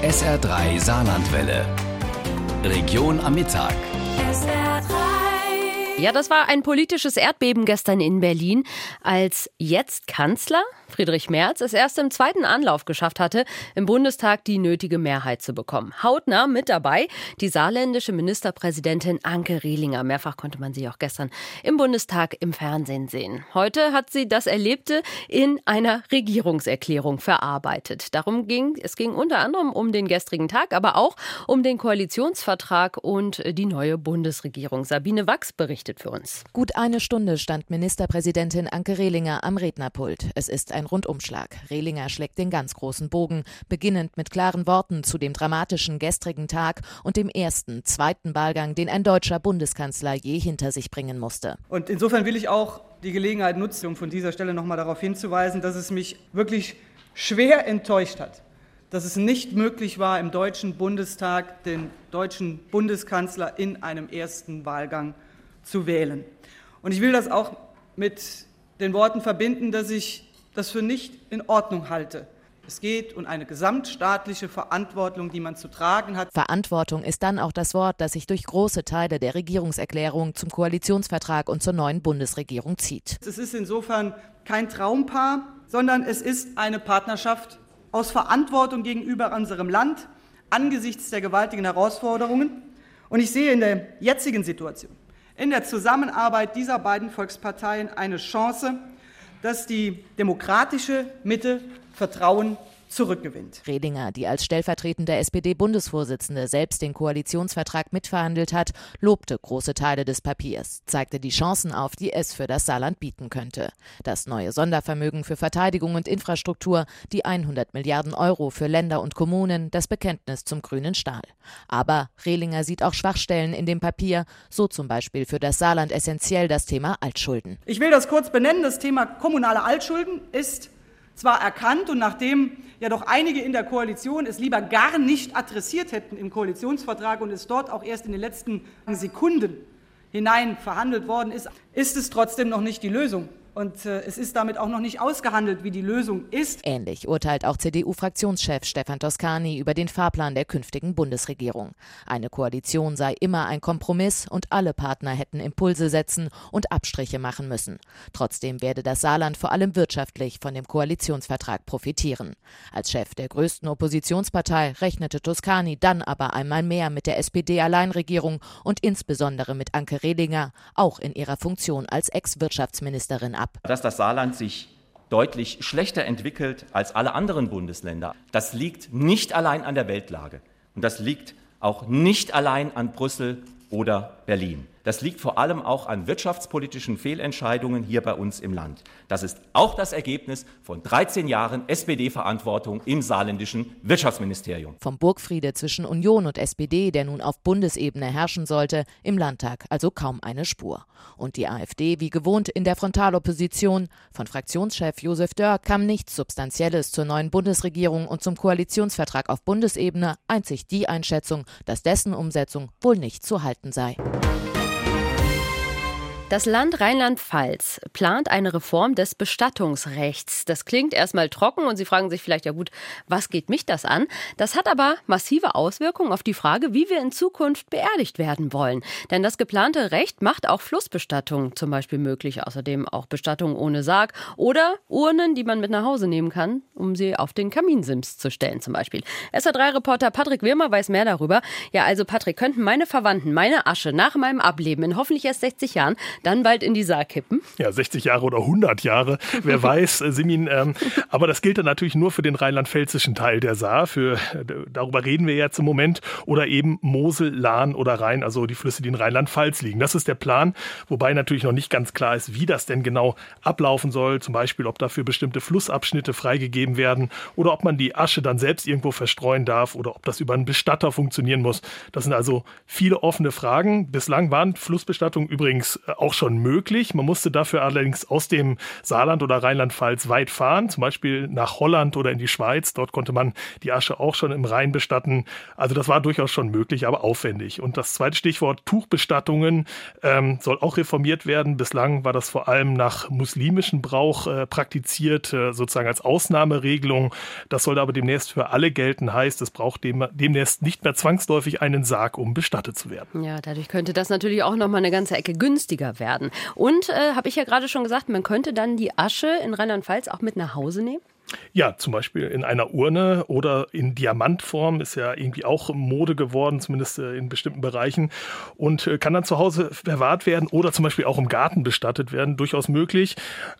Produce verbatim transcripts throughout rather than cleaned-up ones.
S R drei Saarlandwelle. Region am Mittag. S R drei. Ja, das war ein politisches Erdbeben gestern in Berlin, als jetzt Kanzler Friedrich Merz es erst im zweiten Anlauf geschafft hatte, im Bundestag die nötige Mehrheit zu bekommen. Hautnah mit dabei die saarländische Ministerpräsidentin Anke Rehlinger. Mehrfach konnte man sie auch gestern im Bundestag im Fernsehen sehen. Heute hat sie das Erlebte in einer Regierungserklärung verarbeitet. Darum ging, es ging unter anderem um den gestrigen Tag, aber auch um den Koalitionsvertrag und die neue Bundesregierung. Sabine Wachs berichtet für uns. Gut eine Stunde stand Ministerpräsidentin Anke Rehlinger am Rednerpult. Es ist ein Rundumschlag. Rehlinger schlägt den ganz großen Bogen, beginnend mit klaren Worten zu dem dramatischen gestrigen Tag und dem ersten, zweiten Wahlgang, den ein deutscher Bundeskanzler je hinter sich bringen musste. Und insofern will ich auch die Gelegenheit nutzen, um von dieser Stelle noch mal darauf hinzuweisen, dass es mich wirklich schwer enttäuscht hat, dass es nicht möglich war, im Deutschen Bundestag den deutschen Bundeskanzler in einem ersten Wahlgang zu wählen. Und ich will das auch mit den Worten verbinden, dass ich das für nicht in Ordnung halte. Es geht um eine gesamtstaatliche Verantwortung, die man zu tragen hat. Verantwortung ist dann auch das Wort, das sich durch große Teile der Regierungserklärung zum Koalitionsvertrag und zur neuen Bundesregierung zieht. Es ist insofern kein Traumpaar, sondern es ist eine Partnerschaft aus Verantwortung gegenüber unserem Land angesichts der gewaltigen Herausforderungen. Und ich sehe in der jetzigen Situation, in der Zusammenarbeit dieser beiden Volksparteien eine Chance, dass die demokratische Mitte Vertrauen zurückgewinnt. Rehlinger, die als stellvertretende S P D-Bundesvorsitzende selbst den Koalitionsvertrag mitverhandelt hat, lobte große Teile des Papiers, zeigte die Chancen auf, die es für das Saarland bieten könnte. Das neue Sondervermögen für Verteidigung und Infrastruktur, die hundert Milliarden Euro für Länder und Kommunen, das Bekenntnis zum grünen Stahl. Aber Rehlinger sieht auch Schwachstellen in dem Papier, so zum Beispiel für das Saarland essentiell das Thema Altschulden. Ich will das kurz benennen. Das Thema kommunale Altschulden ist zwar erkannt und nachdem ja doch einige in der Koalition es lieber gar nicht adressiert hätten im Koalitionsvertrag und es dort auch erst in den letzten Sekunden hinein verhandelt worden ist, ist es trotzdem noch nicht die Lösung. Und äh, es ist damit auch noch nicht ausgehandelt, wie die Lösung ist. Ähnlich urteilt auch C D U-Fraktionschef Stefan Toscani über den Fahrplan der künftigen Bundesregierung. Eine Koalition sei immer ein Kompromiss und alle Partner hätten Impulse setzen und Abstriche machen müssen. Trotzdem werde das Saarland vor allem wirtschaftlich von dem Koalitionsvertrag profitieren. Als Chef der größten Oppositionspartei rechnete Toscani dann aber einmal mehr mit der S P D-Alleinregierung und insbesondere mit Anke Rehlinger, auch in ihrer Funktion als Ex-Wirtschaftsministerin ab. Dass das Saarland sich deutlich schlechter entwickelt als alle anderen Bundesländer, das liegt nicht allein an der Weltlage. Und das liegt auch nicht allein an Brüssel oder Berlin. Das liegt vor allem auch an wirtschaftspolitischen Fehlentscheidungen hier bei uns im Land. Das ist auch das Ergebnis von dreizehn Jahren S P D-Verantwortung im saarländischen Wirtschaftsministerium. Vom Burgfriede zwischen Union und S P D, der nun auf Bundesebene herrschen sollte, im Landtag also kaum eine Spur. Und die AfD wie gewohnt in der Frontalopposition. Von Fraktionschef Josef Dörr kam nichts Substanzielles zur neuen Bundesregierung und zum Koalitionsvertrag auf Bundesebene, einzig die Einschätzung, dass dessen Umsetzung wohl nicht zu halten sei. Das Land Rheinland-Pfalz plant eine Reform des Bestattungsrechts. Das klingt erstmal trocken und Sie fragen sich vielleicht, ja gut, was geht mich das an? Das hat aber massive Auswirkungen auf die Frage, wie wir in Zukunft beerdigt werden wollen. Denn das geplante Recht macht auch Flussbestattungen zum Beispiel möglich. Außerdem auch Bestattungen ohne Sarg oder Urnen, die man mit nach Hause nehmen kann, um sie auf den Kaminsims zu stellen zum Beispiel. S R drei-Reporter Patrick Wirmer weiß mehr darüber. Ja, also Patrick, könnten meine Verwandten meine Asche nach meinem Ableben in hoffentlich erst sechzig Jahren dann bald in die Saar kippen? Ja, sechzig Jahre oder hundert Jahre, wer weiß, äh, Simin. Ähm, aber das gilt dann natürlich nur für den rheinland-pfälzischen Teil der Saar. Für, äh, darüber reden wir jetzt im Moment. Oder eben Mosel, Lahn oder Rhein, also die Flüsse, die in Rheinland-Pfalz liegen. Das ist der Plan, wobei natürlich noch nicht ganz klar ist, wie das denn genau ablaufen soll. Zum Beispiel, ob dafür bestimmte Flussabschnitte freigegeben werden oder ob man die Asche dann selbst irgendwo verstreuen darf oder ob das über einen Bestatter funktionieren muss. Das sind also viele offene Fragen. Bislang waren Flussbestattungen übrigens auch auch schon möglich. Man musste dafür allerdings aus dem Saarland oder Rheinland-Pfalz weit fahren, zum Beispiel nach Holland oder in die Schweiz. Dort konnte man die Asche auch schon im Rhein bestatten. Also das war durchaus schon möglich, aber aufwendig. Und das zweite Stichwort Tuchbestattungen ähm, soll auch reformiert werden. Bislang war das vor allem nach muslimischem Brauch äh, praktiziert, äh, sozusagen als Ausnahmeregelung. Das soll aber demnächst für alle gelten, heißt, es braucht dem, demnächst nicht mehr zwangsläufig einen Sarg, um bestattet zu werden. Ja, dadurch könnte das natürlich auch noch mal eine ganze Ecke günstiger werden. Und, äh, habe ich ja gerade schon gesagt, man könnte dann die Asche in Rheinland-Pfalz auch mit nach Hause nehmen? Ja, zum Beispiel in einer Urne oder in Diamantform, ist ja irgendwie auch Mode geworden, zumindest in bestimmten Bereichen, und kann dann zu Hause verwahrt werden oder zum Beispiel auch im Garten bestattet werden, durchaus möglich.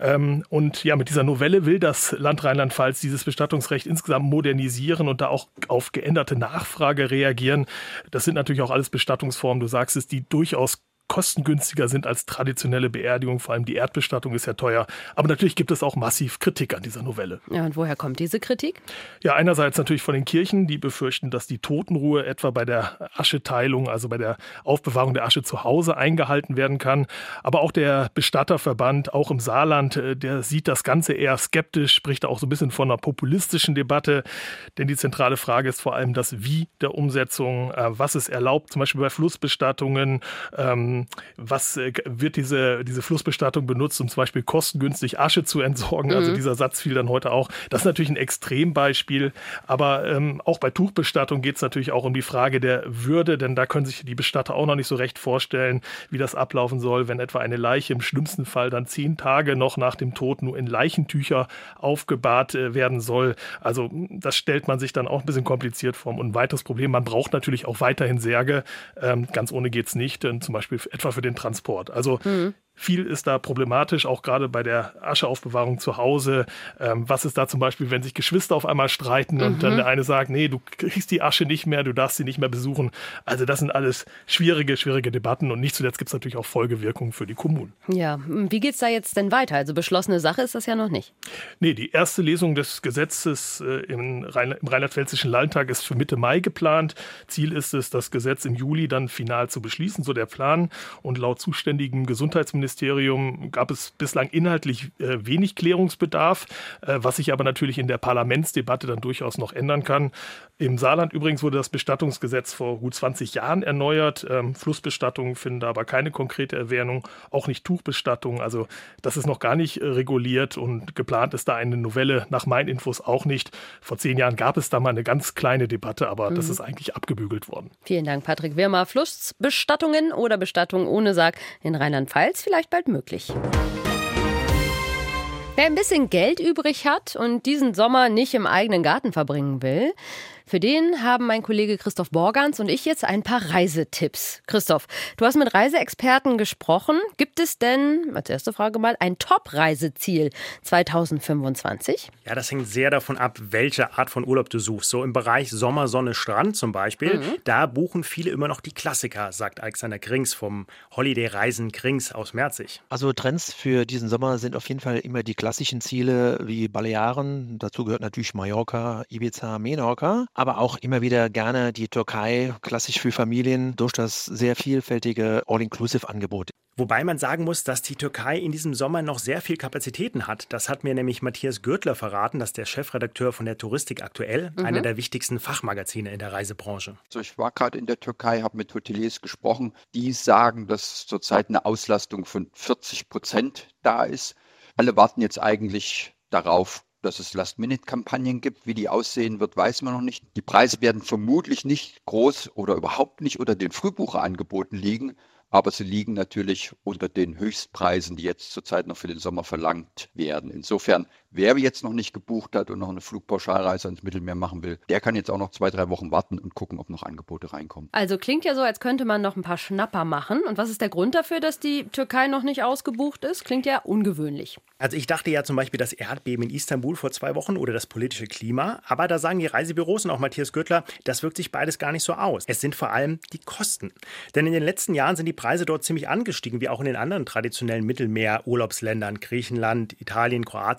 Und ja, mit dieser Novelle will das Land Rheinland-Pfalz dieses Bestattungsrecht insgesamt modernisieren und da auch auf geänderte Nachfrage reagieren. Das sind natürlich auch alles Bestattungsformen, du sagst es, die durchaus kostengünstiger sind als traditionelle Beerdigung. Vor allem die Erdbestattung ist ja teuer. Aber natürlich gibt es auch massiv Kritik an dieser Novelle. Ja, und woher kommt diese Kritik? Ja, einerseits natürlich von den Kirchen, die befürchten, dass die Totenruhe etwa bei der Ascheteilung, also bei der Aufbewahrung der Asche zu Hause eingehalten werden kann. Aber auch der Bestatterverband, auch im Saarland, der sieht das Ganze eher skeptisch, spricht auch so ein bisschen von einer populistischen Debatte. Denn die zentrale Frage ist vor allem das Wie der Umsetzung, was ist erlaubt, zum Beispiel bei Flussbestattungen, ähm, was äh, wird diese, diese Flussbestattung benutzt, um zum Beispiel kostengünstig Asche zu entsorgen. Mhm. Also dieser Satz fiel dann heute auch. Das ist natürlich ein Extrembeispiel. Aber ähm, auch bei Tuchbestattung geht es natürlich auch um die Frage der Würde, denn da können sich die Bestatter auch noch nicht so recht vorstellen, wie das ablaufen soll, wenn etwa eine Leiche im schlimmsten Fall dann zehn Tage noch nach dem Tod nur in Leichentücher aufgebahrt äh, werden soll. Also das stellt man sich dann auch ein bisschen kompliziert vor. Und ein weiteres Problem, man braucht natürlich auch weiterhin Särge. Ähm, ganz ohne geht es nicht, denn zum Beispiel etwa für den Transport. Also mhm. Viel ist da problematisch, auch gerade bei der Ascheaufbewahrung zu Hause. Ähm, was ist da zum Beispiel, wenn sich Geschwister auf einmal streiten mhm. und dann der eine sagt, nee, du kriegst die Asche nicht mehr, du darfst sie nicht mehr besuchen. Also das sind alles schwierige, schwierige Debatten und nicht zuletzt gibt es natürlich auch Folgewirkungen für die Kommunen. Ja, wie geht es da jetzt denn weiter? Also beschlossene Sache ist das ja noch nicht. Nee, die erste Lesung des Gesetzes äh, im, Rhein- im Rheinland-Pfälzischen Landtag ist für Mitte Mai geplant. Ziel ist es, das Gesetz im Juli dann final zu beschließen, so der Plan. Und laut zuständigem Gesundheitsministerium Ministerium gab es bislang inhaltlich äh, wenig Klärungsbedarf, äh, was sich aber natürlich in der Parlamentsdebatte dann durchaus noch ändern kann. Im Saarland übrigens wurde das Bestattungsgesetz vor gut zwanzig Jahren erneuert. Ähm, Flussbestattungen finden da aber keine konkrete Erwähnung, auch nicht Tuchbestattungen. Also das ist noch gar nicht äh, reguliert und geplant ist da eine Novelle nach meinen Infos auch nicht. Vor zehn Jahren gab es da mal eine ganz kleine Debatte, aber mhm. das ist eigentlich abgebügelt worden. Vielen Dank, Patrick Wirmer. Flussbestattungen oder Bestattung ohne Sarg in Rheinland-Pfalz vielleicht bald möglich. Wer ein bisschen Geld übrig hat und diesen Sommer nicht im eigenen Garten verbringen will, für den haben mein Kollege Christoph Borgans und ich jetzt ein paar Reisetipps. Christoph, du hast mit Reiseexperten gesprochen. Gibt es denn, als erste Frage mal, ein Top-Reiseziel zwanzig fünfundzwanzig? Ja, das hängt sehr davon ab, welche Art von Urlaub du suchst. So im Bereich Sommer, Sonne, Strand zum Beispiel, mhm. da buchen viele immer noch die Klassiker, sagt Alexander Krings vom Holiday Reisen Krings aus Merzig. Also Trends für diesen Sommer sind auf jeden Fall immer die klassischen Ziele wie Balearen. Dazu gehört natürlich Mallorca, Ibiza, Menorca. Aber auch immer wieder gerne die Türkei, klassisch für Familien, durch das sehr vielfältige All-Inclusive-Angebot. Wobei man sagen muss, dass die Türkei in diesem Sommer noch sehr viel Kapazitäten hat. Das hat mir nämlich Matthias Gürtler verraten, das ist der Chefredakteur von der Touristik aktuell, mhm. einer der wichtigsten Fachmagazine in der Reisebranche. Also ich war gerade in der Türkei, habe mit Hoteliers gesprochen, die sagen, dass zurzeit eine Auslastung von vierzig Prozent da ist. Alle warten jetzt eigentlich darauf, dass es Last-Minute-Kampagnen gibt. Wie die aussehen wird, weiß man noch nicht. Die Preise werden vermutlich nicht groß oder überhaupt nicht unter den Frühbucherangeboten liegen, aber sie liegen natürlich unter den Höchstpreisen, die jetzt zurzeit noch für den Sommer verlangt werden. Insofern, wer jetzt noch nicht gebucht hat und noch eine Flugpauschalreise ans Mittelmeer machen will, der kann jetzt auch noch zwei, drei Wochen warten und gucken, ob noch Angebote reinkommen. Also klingt ja so, als könnte man noch ein paar Schnapper machen. Und was ist der Grund dafür, dass die Türkei noch nicht ausgebucht ist? Klingt ja ungewöhnlich. Also ich dachte ja zum Beispiel das Erdbeben in Istanbul vor zwei Wochen oder das politische Klima. Aber da sagen die Reisebüros und auch Matthias Gürtler, das wirkt sich beides gar nicht so aus. Es sind vor allem die Kosten. Denn in den letzten Jahren sind die Preise dort ziemlich angestiegen, wie auch in den anderen traditionellen Mittelmeer-Urlaubsländern, Griechenland, Italien, Kroatien. Mhm.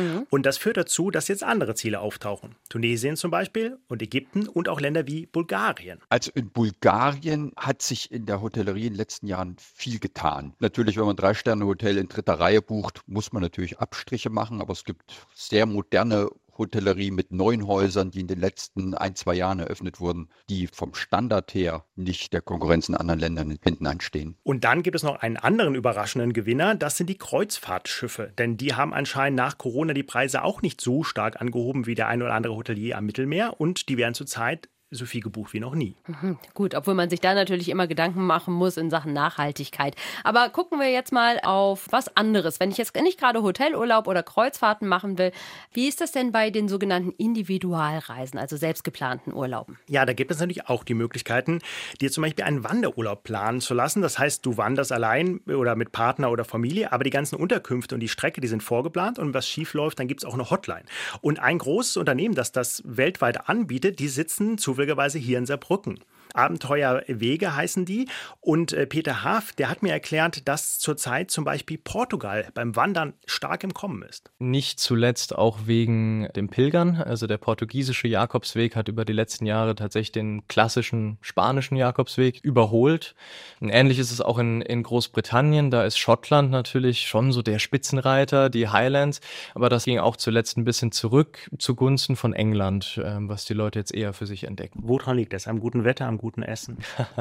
Mhm. Und das führt dazu, dass jetzt andere Ziele auftauchen. Tunesien zum Beispiel und Ägypten und auch Länder wie Bulgarien. Also in Bulgarien hat sich in der Hotellerie in den letzten Jahren viel getan. Natürlich, wenn man ein Drei-Sterne-Hotel in dritter Reihe bucht, muss man natürlich Abstriche machen, aber es gibt sehr moderne Hotellerie mit neuen Häusern, die in den letzten ein, zwei Jahren eröffnet wurden, die vom Standard her nicht der Konkurrenz in anderen Ländern hinten anstehen. Und dann gibt es noch einen anderen überraschenden Gewinner, das sind die Kreuzfahrtschiffe. Denn die haben anscheinend nach Corona die Preise auch nicht so stark angehoben wie der ein oder andere Hotelier am Mittelmeer und die werden zurzeit so viel gebucht wie noch nie. Mhm, gut, obwohl man sich da natürlich immer Gedanken machen muss in Sachen Nachhaltigkeit. Aber gucken wir jetzt mal auf was anderes. Wenn ich jetzt nicht gerade Hotelurlaub oder Kreuzfahrten machen will, wie ist das denn bei den sogenannten Individualreisen, also selbstgeplanten Urlauben? Ja, da gibt es natürlich auch die Möglichkeiten, dir zum Beispiel einen Wanderurlaub planen zu lassen. Das heißt, du wanderst allein oder mit Partner oder Familie, aber die ganzen Unterkünfte und die Strecke, die sind vorgeplant und wenn was schief läuft, dann gibt es auch eine Hotline. Und ein großes Unternehmen, das das weltweit anbietet, die sitzen zufälligerweise hier in Saarbrücken. Abenteuerwege heißen die. Und äh, Peter Haaf, der hat mir erklärt, dass zurzeit zum Beispiel Portugal beim Wandern stark im Kommen ist. Nicht zuletzt auch wegen dem Pilgern. Also der portugiesische Jakobsweg hat über die letzten Jahre tatsächlich den klassischen spanischen Jakobsweg überholt. Und ähnlich ist es auch in, in Großbritannien. Da ist Schottland natürlich schon so der Spitzenreiter, die Highlands. Aber das ging auch zuletzt ein bisschen zurück zugunsten von England, äh, was die Leute jetzt eher für sich entdecken. Woran liegt das? Am guten Wetter, am guten Essen?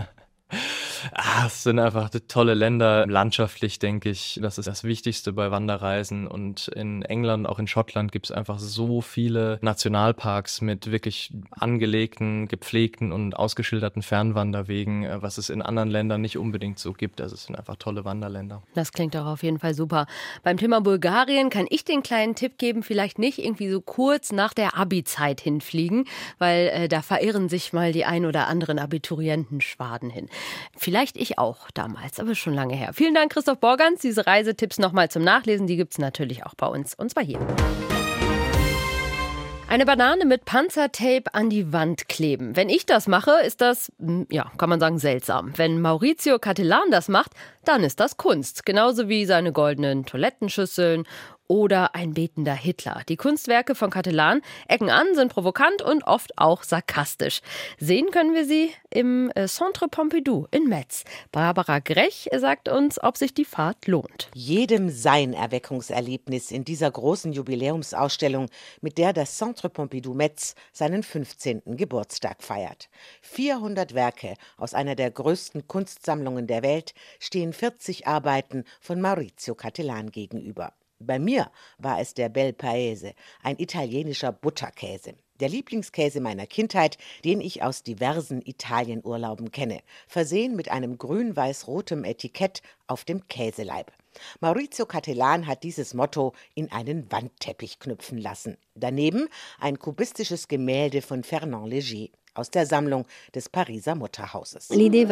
Ah, es sind einfach tolle Länder. Landschaftlich denke ich, das ist das Wichtigste bei Wanderreisen. Und in England, auch in Schottland, gibt es einfach so viele Nationalparks mit wirklich angelegten, gepflegten und ausgeschilderten Fernwanderwegen, was es in anderen Ländern nicht unbedingt so gibt. Also es sind einfach tolle Wanderländer. Das klingt doch auf jeden Fall super. Beim Thema Bulgarien kann ich den kleinen Tipp geben, vielleicht nicht irgendwie so kurz nach der Abi-Zeit hinfliegen, weil äh, da verirren sich mal die ein oder anderen Abiturientenschwaden hin. Vielleicht ich auch damals, aber schon lange her. Vielen Dank, Christoph Borgans. Diese Reisetipps nochmal zum Nachlesen, die gibt es natürlich auch bei uns. Und zwar hier. Eine Banane mit Panzertape an die Wand kleben. Wenn ich das mache, ist das, ja, kann man sagen, seltsam. Wenn Maurizio Cattelan das macht, dann ist das Kunst. Genauso wie seine goldenen Toilettenschüsseln oder ein betender Hitler. Die Kunstwerke von Cattelan ecken an, sind provokant und oft auch sarkastisch. Sehen können wir sie im Centre Pompidou in Metz. Barbara Grech sagt uns, ob sich die Fahrt lohnt. Jedem sein Erweckungserlebnis in dieser großen Jubiläumsausstellung, mit der das Centre Pompidou Metz seinen fünfzehnten Geburtstag feiert. vierhundert Werke aus einer der größten Kunstsammlungen der Welt stehen vierzig Arbeiten von Maurizio Cattelan gegenüber. Bei mir war es der Bel Paese, ein italienischer Butterkäse. Der Lieblingskäse meiner Kindheit, den ich aus diversen Italienurlauben kenne, versehen mit einem grün-weiß-rotem Etikett auf dem Käseleib. Maurizio Cattelan hat dieses Motto in einen Wandteppich knüpfen lassen. Daneben ein kubistisches Gemälde von Fernand Léger aus der Sammlung des Pariser Mutterhauses. Die Idee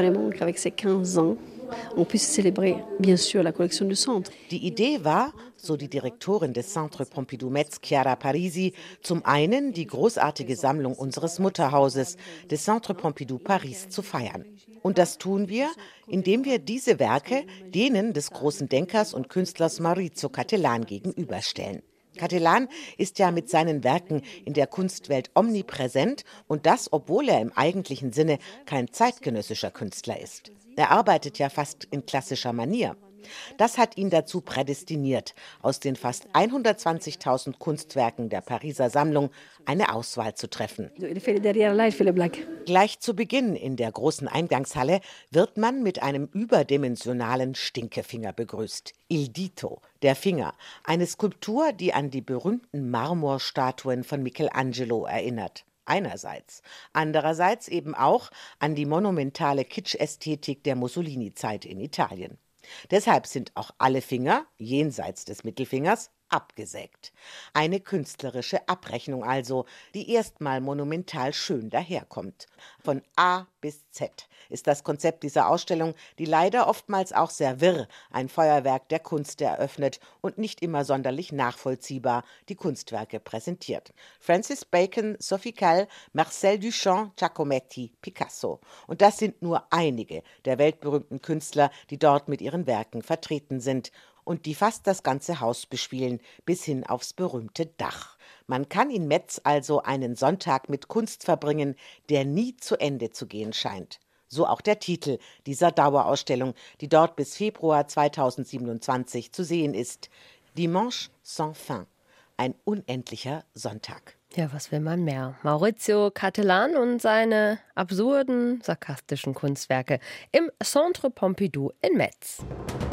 war, so die Direktorin des Centre Pompidou Metz, Chiara Parisi, zum einen die großartige Sammlung unseres Mutterhauses, des Centre Pompidou Paris, zu feiern. Und das tun wir, indem wir diese Werke denen des großen Denkers und Künstlers Maurizio Cattelan gegenüberstellen. Cattelan ist ja mit seinen Werken in der Kunstwelt omnipräsent und das, obwohl er im eigentlichen Sinne kein zeitgenössischer Künstler ist. Er arbeitet ja fast in klassischer Manier. Das hat ihn dazu prädestiniert, aus den fast hundertzwanzigtausend Kunstwerken der Pariser Sammlung eine Auswahl zu treffen. Gleich zu Beginn in der großen Eingangshalle wird man mit einem überdimensionalen Stinkefinger begrüßt. Il Dito, der Finger, eine Skulptur, die an die berühmten Marmorstatuen von Michelangelo erinnert. Einerseits. Andererseits eben auch an die monumentale Kitsch-Ästhetik der Mussolini-Zeit in Italien. Deshalb sind auch alle Finger, jenseits des Mittelfingers, abgesägt. Eine künstlerische Abrechnung also, die erstmal monumental schön daherkommt. Von A bis Z ist das Konzept dieser Ausstellung, die leider oftmals auch sehr wirr ein Feuerwerk der Kunst eröffnet und nicht immer sonderlich nachvollziehbar die Kunstwerke präsentiert. Francis Bacon, Sophie Calle, Marcel Duchamp, Giacometti, Picasso. Und das sind nur einige der weltberühmten Künstler, die dort mit ihren Werken vertreten sind. und die fast das ganze Haus bespielen, bis hin aufs berühmte Dach. Man kann in Metz also einen Sonntag mit Kunst verbringen, der nie zu Ende zu gehen scheint. So auch der Titel dieser Dauerausstellung, die dort bis Februar zweitausendsiebenundzwanzig zu sehen ist. Dimanche sans fin. Ein unendlicher Sonntag. Ja, was will man mehr? Maurizio Cattelan und seine absurden, sarkastischen Kunstwerke im Centre Pompidou in Metz.